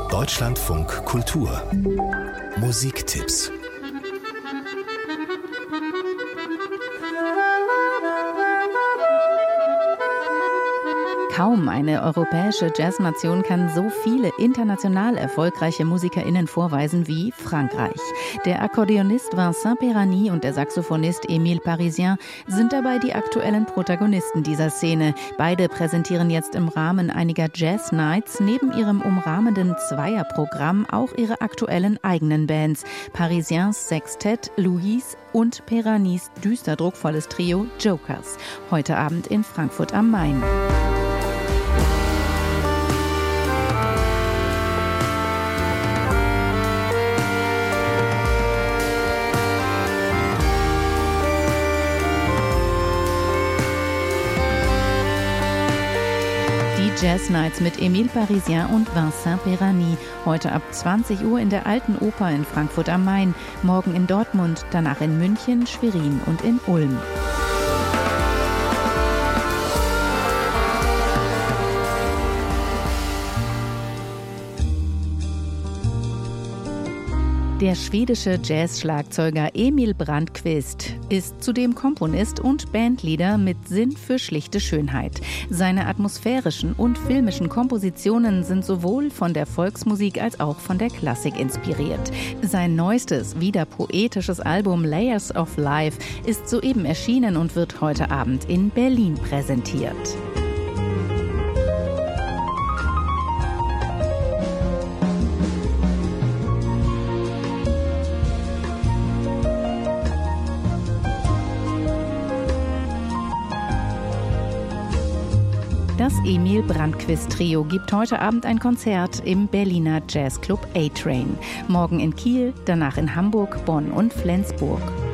Deutschlandfunk Kultur Musiktipps. Kaum eine europäische Jazznation kann so viele international erfolgreiche MusikerInnen vorweisen wie Frankreich. Der Akkordeonist Vincent Perani und der Saxophonist Émile Parisien sind dabei die aktuellen Protagonisten dieser Szene. Beide präsentieren jetzt im Rahmen einiger Jazz Nights neben ihrem umrahmenden Zweierprogramm auch ihre aktuellen eigenen Bands. Parisiens Sextett Louise und Peranis düster druckvolles Trio Jokers. Heute Abend in Frankfurt am Main. Jazz Nights mit Émile Parisien und Vincent Perani. Heute ab 20 Uhr in der Alten Oper in Frankfurt am Main. Morgen in Dortmund, danach in München, Schwerin und in Ulm. Der schwedische Jazz-Schlagzeuger Emil Brandqvist ist zudem Komponist und Bandleader mit Sinn für schlichte Schönheit. Seine atmosphärischen und filmischen Kompositionen sind sowohl von der Volksmusik als auch von der Klassik inspiriert. Sein neuestes, wieder poetisches Album Layers of Life ist soeben erschienen und wird heute Abend in Berlin präsentiert. Das Emil Brandqvist Trio gibt heute Abend ein Konzert im Berliner Jazzclub A-Train. Morgen in Kiel, danach in Hamburg, Bonn und Flensburg.